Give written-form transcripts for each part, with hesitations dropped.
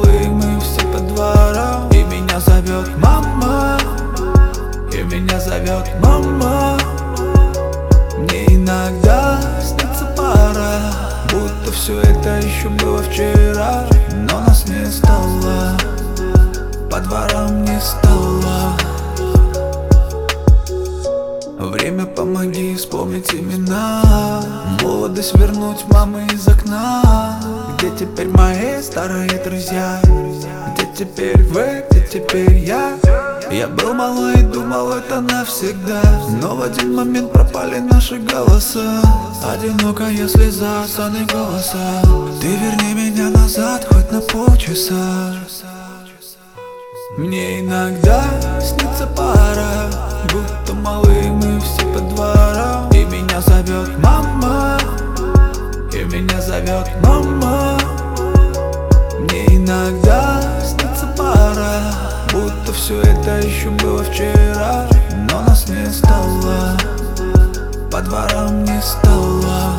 малые, мы все по дворам. И меня зовет мама, и меня зовет мама. Мне иногда снится пара, будто все это еще было вчера. Но нас не стало, по дворам не стало. Время, помоги вспомнить имена, молодость вернуть мамы из окна. Где теперь мои старые друзья? Где теперь вы, где теперь я? Я был малой и думал, это навсегда, но в один момент пропали наши голоса. Одинокая слеза, сонные голоса. Ты верни меня назад хоть на полчаса. Мне иногда снится пара, будто малые, мы все по дворам. И меня зовет мама, и меня зовет мама. Мне иногда снится пара, будто все это еще было вчера. Но нас не стало, по дворам не стало.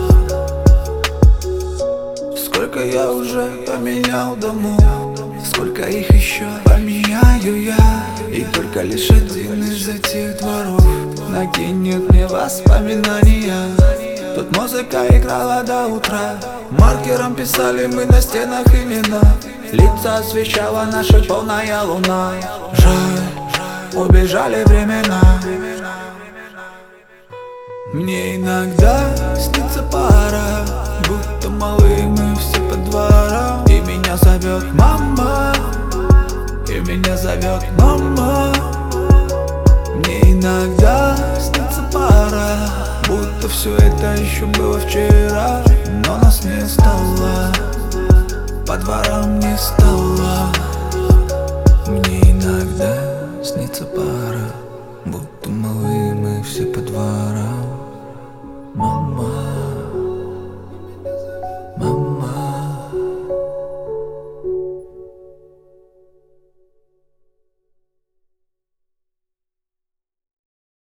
Сколько я уже поменял домов, сколько их еще поменяю я. И только лишь один из этих дворов накинет мне воспоминания. Тут музыка играла до утра, маркером писали мы на стенах имена. Лица освещала наша полная луна. Жаль, убежали времена. Мне иногда снится пара, будто малые, мы все по дворам. И меня зовет мама, и меня зовет мама. Мне иногда снится пара, будто все это еще было вчера. Но нас не стало, по дворам не стало. Мне иногда снится пара.